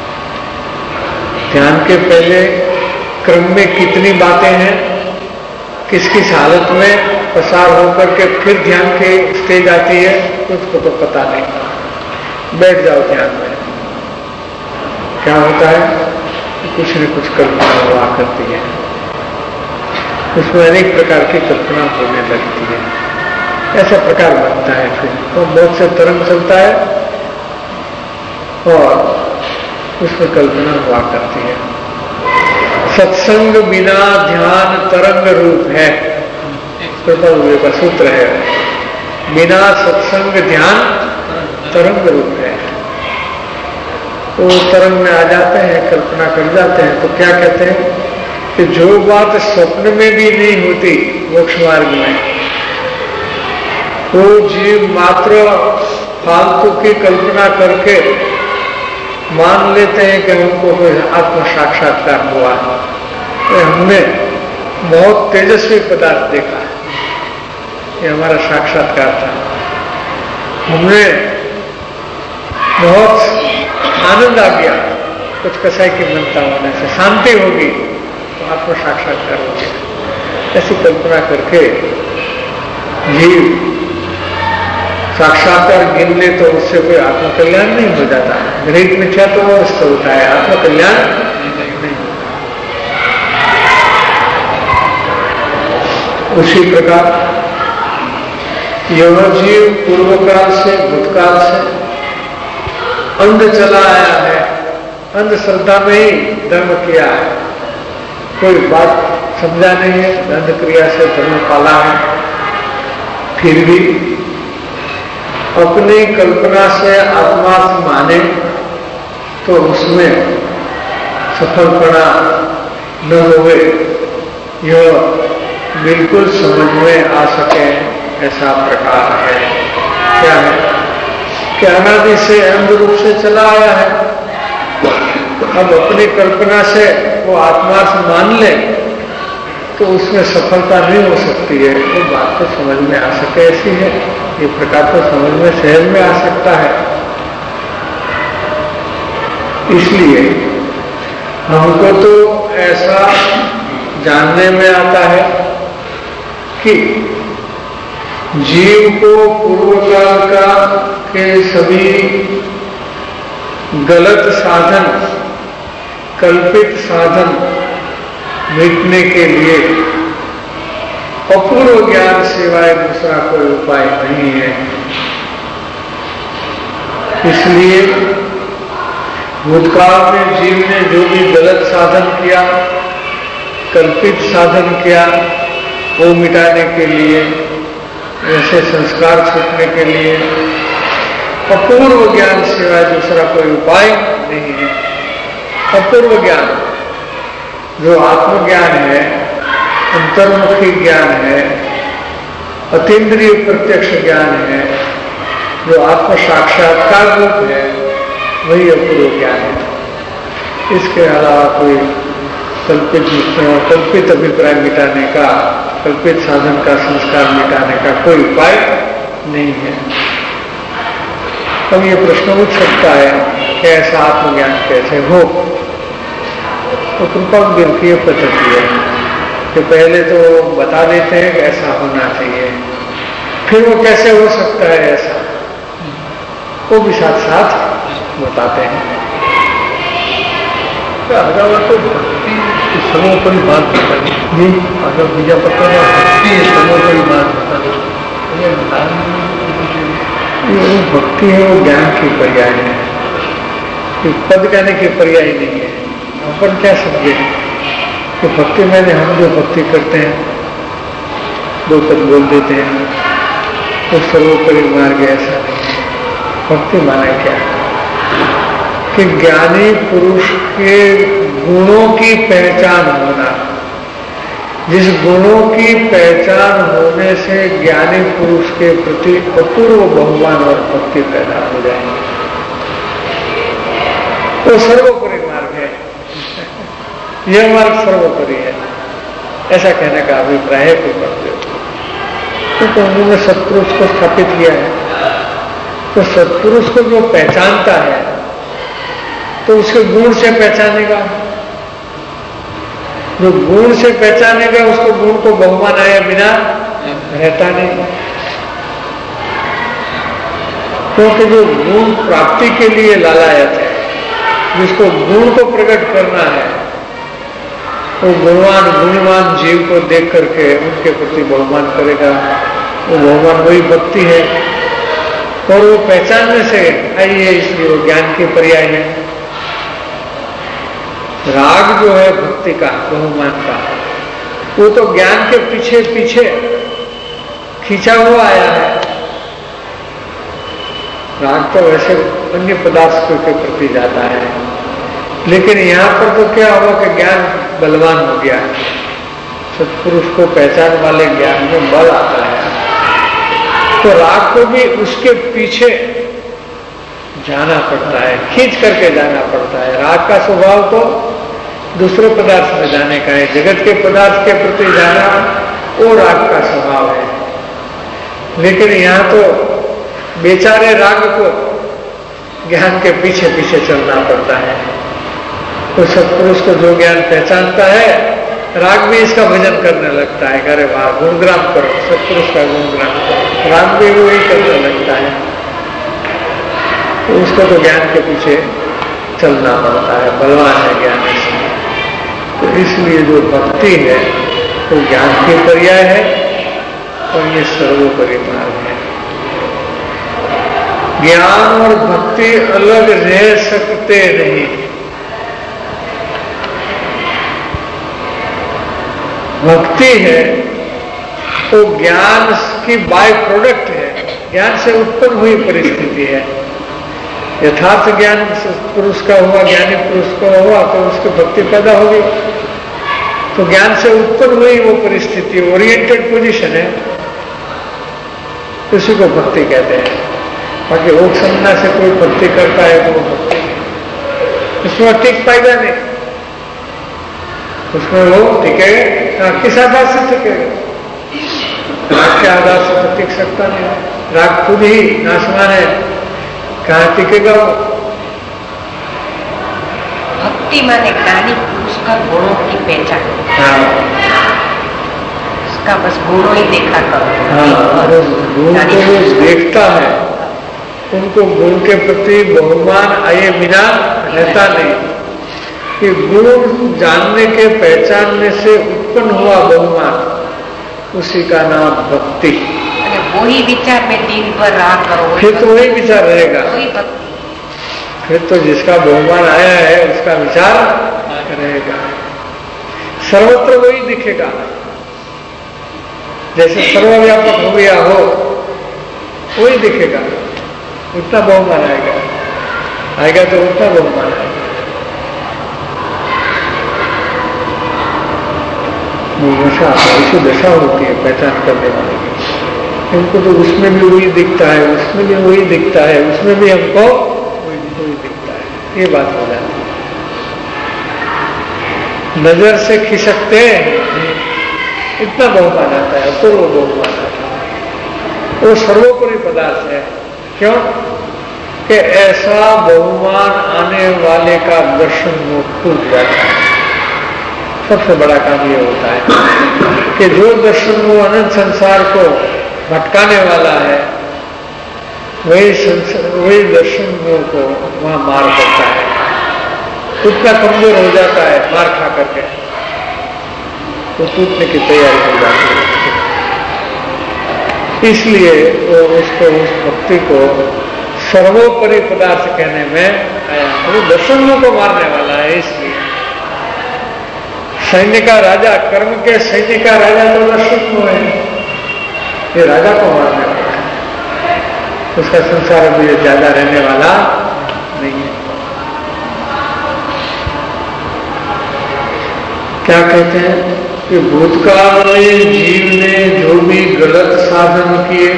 ध्यान के पहले क्रम में कितनी बातें हैं, किस किस हालत में पसार होकर के फिर ध्यान की स्टेज आती है, उसको तो पता नहीं। बैठ जाओ ध्यान में, क्या होता है, कुछ न कुछ कल्पना हुआ करती है। उसमें अनेक प्रकार की कल्पना होने लगती है। ऐसा प्रकार बनता है फिर तो बहुत से तरंग चलता है और उसमें कल्पना हुआ करती है। सत्संग बिना ध्यान तरंग रूप है, कृपा का सूत्र है। बिना सत्संग ध्यान तरंग रूप है। तो तरंग में आ जाते हैं, कल्पना कर जाते हैं। तो क्या कहते हैं कि जो बात स्वप्न में भी नहीं होती मोक्ष मार्ग में, वो जीव मात्र फालतू की कल्पना करके मान लेते हैं कि हमको कोई आत्म साक्षात्कार हुआ है। तो हमने बहुत तेजस्वी पदार्थ देखा, ये हमारा साक्षात्कार था। हमने बहुत आनंद आ गया, कुछ कसाई की मनता होने से शांति होगी तो आत्म साक्षात्कार हो गया। ऐसी कल्पना करके जीव साक्षात्कार गिन ले तो उससे कोई आत्मकल्याण नहीं हो जाता। गृहित मिथ्या तो अवस्था होता है, आत्मकल्याण नहीं। उसी प्रकार यह जीव पूर्वकाल से भूतकाल से अंध चला आया है, अंधश्रद्धा में ही धर्म किया है, कोई बात समझा नहीं है, अंध क्रिया से धर्म पाला है। फिर भी अपनी कल्पना से आत्मा माने तो उसमें सफलपना न होवे, यह बिल्कुल समझ में आ सके ऐसा प्रकार है। क्या है कि अनादि से अंध रूप से चला आया है, अब अपनी कल्पना से वो आत्मा से मान ले तो उसमें सफलता नहीं हो सकती है। वो तो बात तो समझ में आ सके ऐसी है, ये प्रकार तो समझ में सहज में आ सकता है। इसलिए हमको तो ऐसा जानने में आता है कि जीव को पूर्वकाल का के सभी गलत साधन, कल्पित साधन मिटने के लिए अपूर्व ज्ञान सिवाय दूसरा कोई उपाय नहीं है। इसलिए भूतकाल में जीव ने जो भी गलत साधन किया, कल्पित साधन किया, वो मिटाने के लिए, ऐसे संस्कार छूटने के लिए अपूर्व ज्ञान सिवाय दूसरा कोई उपाय नहीं है। अपूर्व ज्ञान जो आत्मज्ञान है, अंतर्मुखी ज्ञान है, अतीन्द्रिय प्रत्यक्ष ज्ञान है, जो आत्म साक्षात्कार रूप है, वही अपूर्व ज्ञान है। इसके अलावा कोई कल्पित कल्पित अभिप्राय मिटाने का, कल्पित साधन का संस्कार मिटाने का कोई उपाय नहीं है। अब ये प्रश्न उठ सकता है कि ऐसा आत्मज्ञान कैसे हो? तो कृपा की ये पद्धति है कि पहले तो बता देते हैं कि ऐसा होना चाहिए, फिर वो कैसे हो सकता है ऐसा, वो भी साथ साथ बताते हैं। तो अगर तो भक्ति सर्वोपरि बात बता दी, अगर बीजा पत्र में भक्ति सर्वोपरि बात बता दी, ये भक्ति है, वो ज्ञान की पर्याय है, पद कहने की पर्याय नहीं है। अपन क्या समझे कि भक्ति मैंने हम जो भक्ति करते हैं, दो पद बोल देते हैं, तो सर्वोपरि मार्ग ऐसा नहीं है। भक्ति माने क्या कि ज्ञानी पुरुष के गुणों की पहचान होना, जिस गुणों की पहचान होने से ज्ञानी पुरुष के प्रति अपूर्व बहुमान और भक्ति पैदा हो जाएगी, तो सर्वोपरि मार्ग है। यह मार्ग सर्वोपरि है, ऐसा कहने का अभिप्राय है। कोई पढ़ते हो तो उन्होंने सत्पुरुष को स्थापित किया है, तो सत्पुरुष को जो पहचानता है तो उसके गुण से पहचानेगा, जो गुण से पहचानेगा उसको गुण को बहुमान आया बिना रहता नहीं। क्योंकि जो गुण प्राप्ति के लिए लालायत है, जिसको गुण को प्रकट करना है, वो गुणवान गुणवान जीव को देख करके उनके प्रति बहुमान करेगा, वो बहुमान वही भक्ति है। और वो पहचानने से आई है, इसलिए वो ज्ञान की पर्याय है। राग जो है भक्ति का, बहुमान का, वो तो ज्ञान के पीछे पीछे खींचा हुआ आया है। राग तो वैसे अन्य पदार्थों के प्रति जाता है, लेकिन यहां पर तो क्या हुआ कि ज्ञान बलवान हो गया, सत्पुरुष को पहचान वाले ज्ञान में बल आता है, तो राग को भी उसके पीछे जाना पड़ता है, खींच करके जाना पड़ता है। राग का स्वभाव तो दूसरे पदार्थ में जाने का है, जगत के पदार्थ के प्रति जाना वो राग का स्वभाव है। लेकिन यहां तो बेचारे राग को ज्ञान के पीछे पीछे चलना पड़ता है। तो सत्पुरुष को जो ज्ञान पहचानता है, राग भी इसका भजन करने लगता है, अरे वाह गुणग्राम करो, सत्पुरुष का गुणग्राम करो, राग भी वही करने लगता है। तो उसको तो ज्ञान के पीछे चलना पड़ता है, बलवान है ज्ञान इसलिए। तो इसलिए जो भक्ति है वो तो ज्ञान की पर्याय है और ये सर्वोपरि मार्ग है। ज्ञान और भक्ति अलग रह सकते नहीं। भक्ति है तो ज्ञान की बाय प्रोडक्ट है, ज्ञान से उत्पन्न हुई परिस्थिति है। यथार्थ ज्ञान पुरुष का हुआ, ज्ञानी पुरुष का हुआ तो उसकी भक्ति पैदा होगी। तो ज्ञान से उत्पन्न हुई वो परिस्थिति, ओरिएंटेड पोजीशन है, उसी को भक्ति कहते हैं। बाकी योग संज्ञा से कोई भक्ति करता है तो वो भक्ति नहीं, उसमें टिक पाएगा नहीं, उसमें वो टिके किस आधार से टिकेगा? राग के आधार से तो टिक सकता नहीं। राग खुद ही नाशवान है, कहाँ टिकेगा वो? भक्ति माने ज्ञानी पुरुष का गुणों की पहचान। हाँ, उसका बस गुणों ही देखा करो। हाँ, गुण को वो देखता है, उनको गुण के प्रति बहुमान आए बिना रहता नहीं। कि गुण जानने के पहचानने से उत्पन्न हुआ बहुमान, उसी का नाम भक्ति। वही विचार में दिन भर राग करो, फिर तो वही विचार रहेगा, वही भक्ति। फिर तो जिसका बहुमान आया है उसका विचार रहेगा, सर्वत्र वही दिखेगा। जैसे सर्वव्यापक हो गया हो वही दिखेगा, उतना बहुमान आएगा, आएगा तो उतना बहुमान आएगा। दशा ऐसी दशा होती है पहचान करने वाले की, इनको तो उसमें भी वही दिखता है, उसमें भी वही दिखता है, उसमें भी हमको वही वही दिखता है, ये बात हो जाती है। नजर से खिसकते इतना बहुमान आता है, अपूर्व बहुमान आता है, वो सर्वोपरि पदार्थ है। क्यों कि ऐसा बहुमान आने वाले का दर्शन वो टूट जाता है। सबसे बड़ा काम ये होता है कि जो दर्शन वो अनंत संसार को भटकाने वाला है, वही वही दर्शन को वहां मार करता है, उतना कमजोर हो जाता है मार खा करके, तो टूटने की तैयारी हो जाती है। इसलिए वो उसको उस भक्ति को सर्वोपरि पदार्थ कहने में आया, वो दर्शनों को मारने वाला है। इसलिए सैन्य का राजा, कर्म के सैन्य का राजा तो दर्शन को है, ये राजा को मारने वाला है, उसका संसार अभी ज्यादा रहने वाला नहीं है। क्या कहते हैं कि भूतकाल में जीव ने जो भी गलत साधन किए,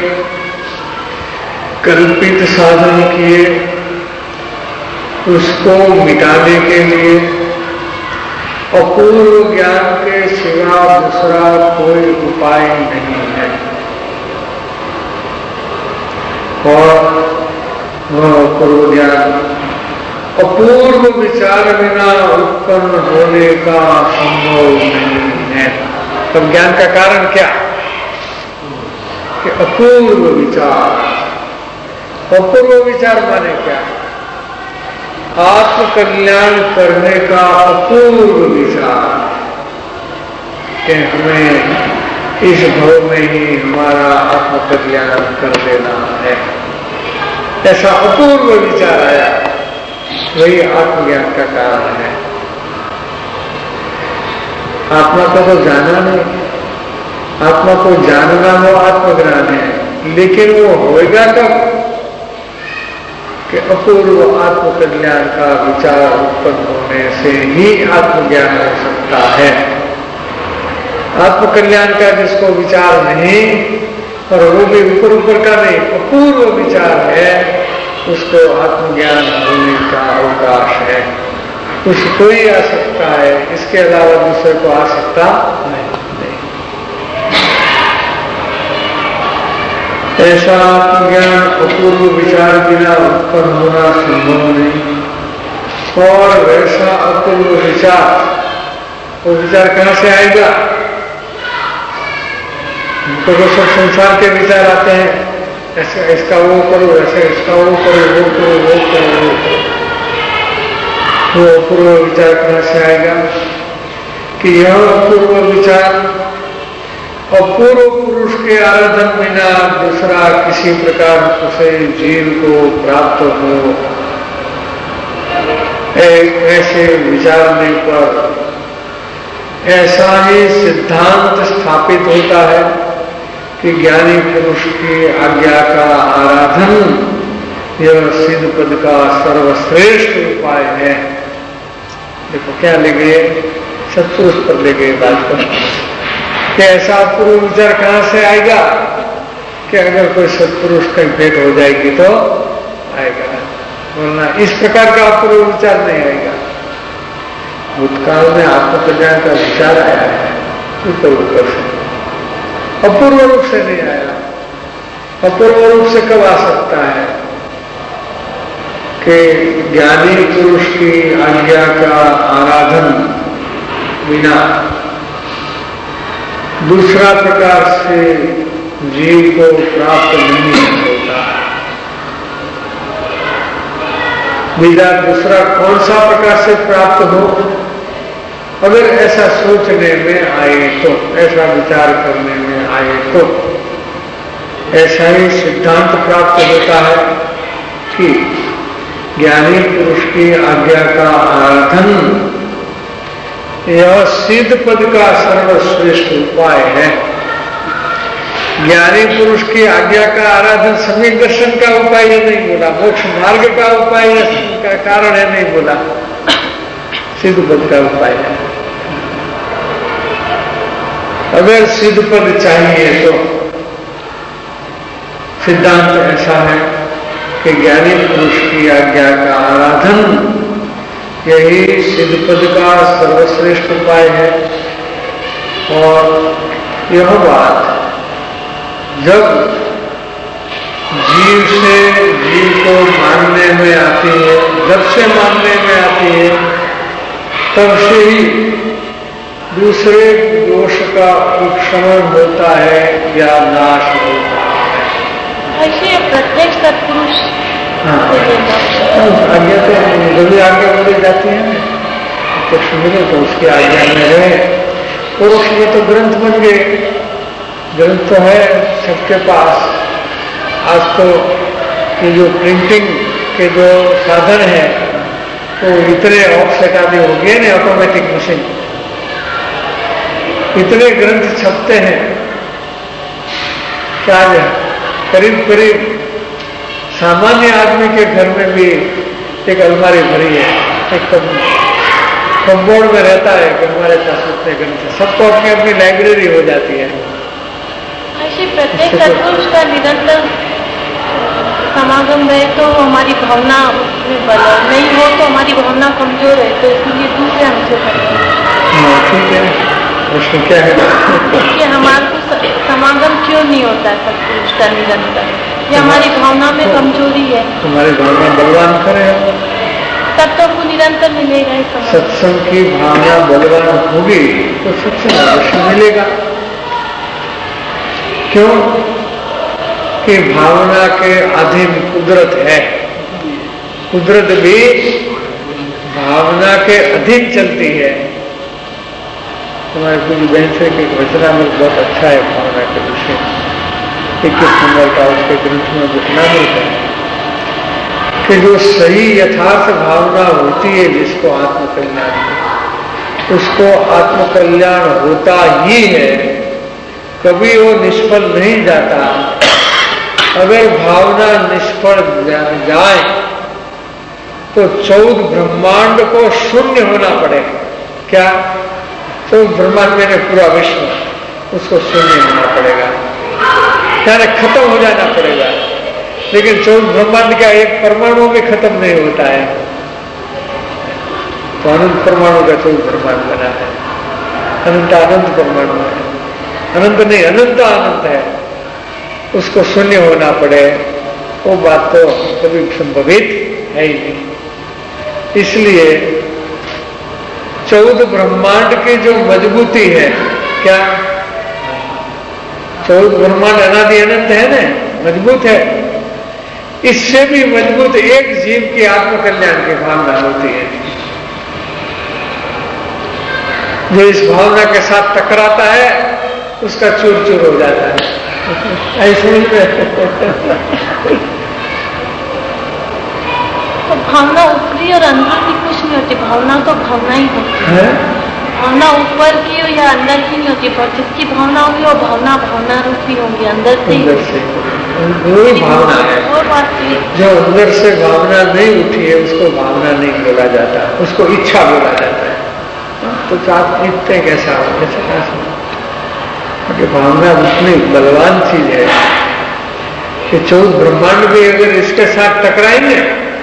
कल्पित साधन किए, उसको मिटाने के लिए अपूर्व ज्ञान के सिवा दूसरा कोई उपाय नहीं है। और वह अपूर्व ज्ञान अपूर्व विचार बिना उत्पन्न होने का संभव नहीं है। तब ज्ञान का कारण क्या? कि अपूर्व विचार। अपूर्व विचार माने क्या? आत्म कल्याण करने का अपूर्व विचार। कि हमें इस भव में ही हमारा आत्मकल्याण कर देना है। ऐसा अपूर्व विचार आया, वही आत्मज्ञान का कारण है। आत्मा को तो जाना नहीं, आत्मा को जानना वो आत्मज्ञान है, लेकिन वो होएगा कब कि अपूर्व आत्मकल्याण का विचार उत्पन्न होने से ही आत्मज्ञान हो सकता है। आत्मकल्याण का जिसको विचार नहीं, और वो भी ऊपर ऊपर का नहीं, अपूर्व विचार है, उसको आत्मज्ञान होने का अवकाश है। उसको ही आ सकता है, इसके अलावा दूसरे को आ सकता नहीं। ऐसा आत्मज्ञान अपूर्व विचार बिना उत्पन्न होना संभव नहीं। और वैसा अपूर्व विचार, वो विचार कहां से आएगा? तो वो सब संसार के विचार आते हैं, ऐसा इसका वो करो, ऐसा इसका वो करो, वो करो, वो करो, वो करो। वो अपूर्व विचार कहां से आएगा? कि यह अपूर्व विचार अपूर्व पुरुष के आराधन बिना दूसरा किसी प्रकार से जीव को प्राप्त हो, ऐसे विचारने पर ऐसा ही सिद्धांत स्थापित होता है कि ज्ञानी पुरुष की आज्ञा का आराधन यह सिद्ध पद का सर्वश्रेष्ठ उपाय है। देखो क्या ले गए, सत्पुरुष पर ले गए बात को। कि ऐसा पूर्व विचार कहां से आएगा कि अगर कोई सत्पुरुष कहीं भेंट हो जाएगी तो आएगा, वरना इस प्रकार का अपूर्व विचार नहीं आएगा। भूतकाल में आत्मकल्याण का विचार आया है ऊपर ऊपर से, अपूर्व रूप से नहीं आया। अपूर्व रूप से कब आ सकता है कि ज्ञानी पुरुष की आज्ञा का आराधन बिना दूसरा प्रकार से जीव को प्राप्त नहीं होता। बीजा दूसरा कौन सा प्रकार से प्राप्त हो, अगर ऐसा सोचने में आए तो, ऐसा विचार करने में आए तो ऐसा ही सिद्धांत प्राप्त होता है कि ज्ञानी पुरुष की आज्ञा का आराधन यह सिद्ध पद का सर्वश्रेष्ठ उपाय है। ज्ञानी पुरुष की आज्ञा का आराधन सम्यक दर्शन का उपाय है नहीं बोला, मोक्ष मार्ग का उपाय का कारण है नहीं बोला, सिद्ध पद का उपाय है। अगर सिद्ध पद चाहिए तो सिद्धांत ऐसा है कि ज्ञानी पुरुष की आज्ञा का आराधन यही सिद्ध पद का सर्वश्रेष्ठ उपाय है। और यह बात जब जीव से जीव को मानने में आती है, जब से मानने में आती है, तब से ही दूसरे दोष का उपशमन होता है या नाश होता है। ऐसे प्रत्येक सत्पुरुष आज्ञा तो जब भी आज्ञा बोली जाती है ना, प्रत्यक्ष मिले तो उसकी आज्ञा में रहे। पुरुष में तो ग्रंथ बन गए, ग्रंथ तो है सबके पास। आज तो ये जो प्रिंटिंग के जो साधन है तो इतने ऑफसेट आदि हो गए ना, ऑटोमेटिक मशीन, इतने ग्रंथ छपते हैं क्या है, करीब करीब सामान्य आदमी के घर में भी एक अलमारी भरी है, एक कमबोर्ड में रहता है कि हमारे पास उतने ग्रंथ, सबको अपनी अपनी लाइब्रेरी हो जाती है। ऐसे प्रत्येक सत्पुरुष का निरंतर समागम रहे तो हमारी भावना उसमें बल नहीं हो तो हमारी भावना कमजोर है, तो इसलिए दूसरे हमसे हाँ ठीक है, प्रश्न क्या है कि हमारे को समागम क्यों नहीं होता है सत्पुरुष का निरंतर, ये हमारी भावना में कमजोरी है। तुम्हारी भावना बलवान करे तब तो आपको निरंतर मिलेगा। सत्संग की भावना बलवान होगी तो सत्संग अवश्य मिलेगा। क्यों कि भावना के अधीन कुदरत है, कुदरत भी भावना के अधीन चलती है। हमारे पूरी बहन से एक वचनामृत बहुत अच्छा है भावना के विषय, इक्कीस नंबर का उसके ग्रंथ में वचनामृत है कि जो सही यथार्थ भावना होती है जिसको आत्मकल्याण, उसको आत्मकल्याण होता ही है, कभी वो निष्फल नहीं जाता। अगर भावना निष्फल जाए तो चौदह ब्रह्मांड को शून्य होना पड़ेगा। क्या? चौदह ब्रह्मांड में पूरा विश्व, उसको शून्य होना पड़ेगा, यानी खत्म हो जाना पड़ेगा। लेकिन चौदह ब्रह्मांड का एक परमाणु भी खत्म नहीं होता है, तो अनंत परमाणु का चौदह ब्रह्मांड बना है। अनंत अनंत परमाणु है, अनंत नहीं अनंत अनंत है, उसको शून्य होना पड़े, वो बात तो कभी संभवित है ही नहीं। इसलिए चौदह ब्रह्मांड की जो मजबूती है, क्या चौदह ब्रह्मांड अनादि अनंत है ना, मजबूत है, इससे भी मजबूत एक जीव की आत्मकल्याण की भावना होती है। जो इस भावना के साथ टकराता है उसका चूर चूर हो जाता है। ऐसे ही तो भावना ऊपरी और अंदर की कुछ नहीं होती, भावना तो भावना ही होती है। भावना ऊपर की हो या अंदर की नहीं होती, पर जिसकी भावना होगी वो भावना भावना रूपी होगी, अंदर से अंदर से वही भावना है। वो बात जो अंदर से भावना नहीं उठी है उसको भावना नहीं बोला जाता, उसको इच्छा बोला जाता है। तो आप इतने कैसा हो, कैसे कैसा, क्योंकि भावना उतनी बलवान चीज है कि चौदह ब्रह्मांड भी अगर इसके साथ टकराएंगे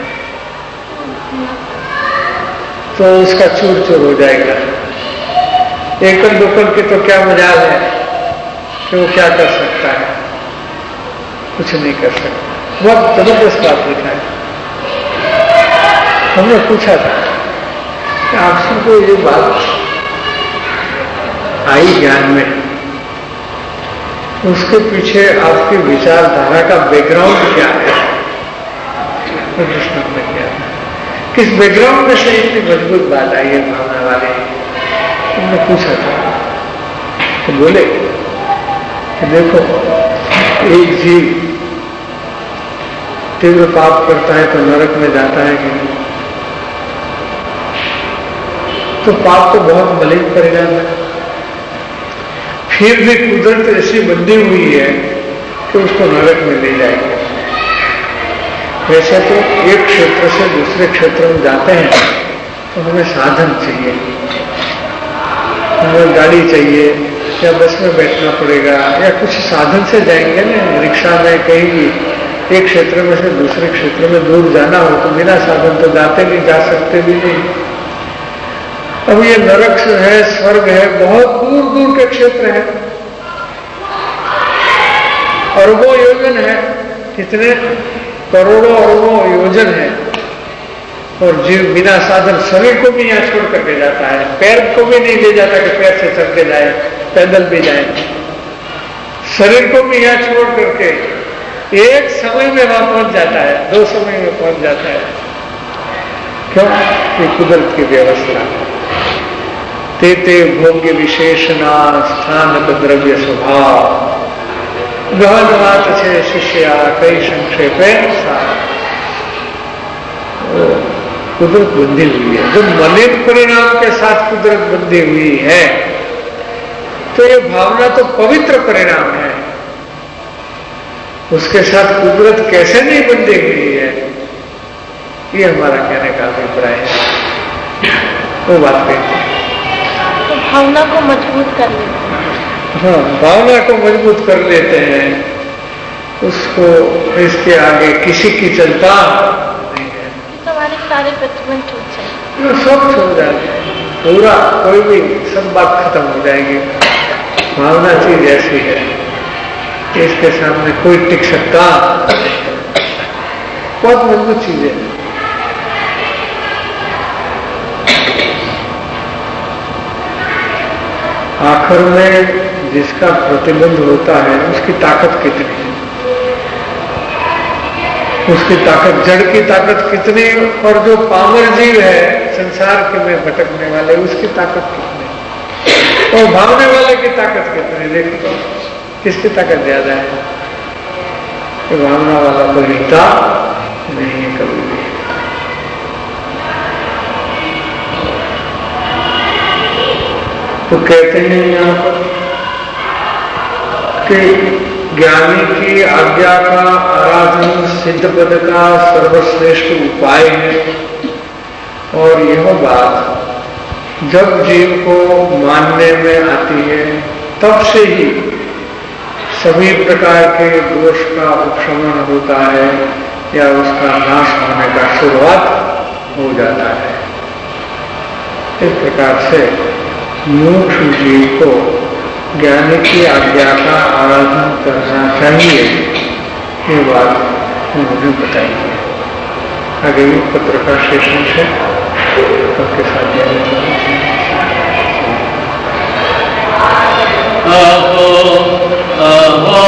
तो उसका चूर चूर हो जाएगा। एकल दुकल की तो क्या मजाल है कि वो क्या कर सकता है, कुछ नहीं कर सकता। बहुत जबरदस्त बात लिखा है। हमने पूछा था कि आप सबको ये बात आई ज्ञान में, उसके पीछे आपकी विचारधारा का बैकग्राउंड क्या है, प्रश्न में क्या है, किस बैकग्राउंड में से इतनी मजबूत बात आई है भावना वाले। हमने पूछा था तो बोले कि देखो, एक जीव तीव्र पाप करता है तो नरक में जाता है कि नहीं? तो पाप तो बहुत मलिन परिणाम है, फिर भी कुदरत ऐसी बंधी हुई है कि उसको नरक में ले जाएगी। वैसे तो एक क्षेत्र से दूसरे क्षेत्र में जाते हैं तो हमें साधन चाहिए, हमें गाड़ी चाहिए या बस में बैठना पड़ेगा या कुछ साधन से जाएंगे ना, रिक्शा में कहीं भी एक क्षेत्र में से दूसरे क्षेत्र में दूर जाना हो तो बिना साधन तो जाते नहीं, जा सकते भी नहीं। अब ये नरक है, स्वर्ग है, बहुत दूर दूर के क्षेत्र है, अरबों योजन है, कितने करोड़ों अरबों योजन है, और जीव बिना साधन शरीर को भी यहाँ छोड़ करके जाता है, पैर को भी नहीं ले जाता कि पैर से चल के जाए, पैदल भी जाए, शरीर को भी यहाँ छोड़ करके एक समय में वहां पहुंच जाता है, दो समय में पहुंच जाता है। क्यों? ये कुदरत की व्यवस्था। ते ते भोग्य विशेषणा स्थान द्रव्य स्वभाव गहन बात छे शिष्या कई संक्षेपे कुदरत बंधी हुई है। जब मलिन परिणाम के साथ कुदरत बंधी हुई है तो ये भावना तो पवित्र परिणाम है, उसके साथ कुदरत कैसे नहीं बंधी हुई है, ये हमारा कहने का अभिप्राय है। वो बात कहते हैं तो भावना को मजबूत कर लेते हैं। हाँ, भावना को मजबूत कर लेते हैं, उसको इसके आगे किसी की चिंता नहीं है। हमारे सारे प्रतिबंध छूट जाए, ये सब छूट जाएगा, पूरा कोई भी सब बात खत्म हो जाएगी। भावना चीज ऐसी है कि इसके सामने कोई टिक सकता, बहुत मजबूत चीज है। आखिर में जिसका प्रतिबंध होता है उसकी ताकत कितनी है, उसकी ताकत, जड़ की ताकत कितनी, और जो पामर जीव है संसार के में भटकने वाले उसकी ताकत कितनी। और भागने वाले की ताकत कितनी, देखो तो किसकी ताकत ज्यादा है? कि भागने वाला कोई हिलता नहीं है कभी भी। तो कहते हैं यहाँ पर कि ज्ञानी की आज्ञा का आराधन सिद्ध पद का सर्वश्रेष्ठ उपाय है। और यह बात जब जीव को मानने में आती है तब से ही सभी प्रकार के दोष का उपशमन होता है या उसका नाश होने का शुरुआत हो जाता है। इस प्रकार से मुमुक्षु जीव को ज्ञानी की आज्ञा का आराधन करना चाहिए, ये बात मुझे बताई है। आगे भी पत्र का शेष है, सबके साथ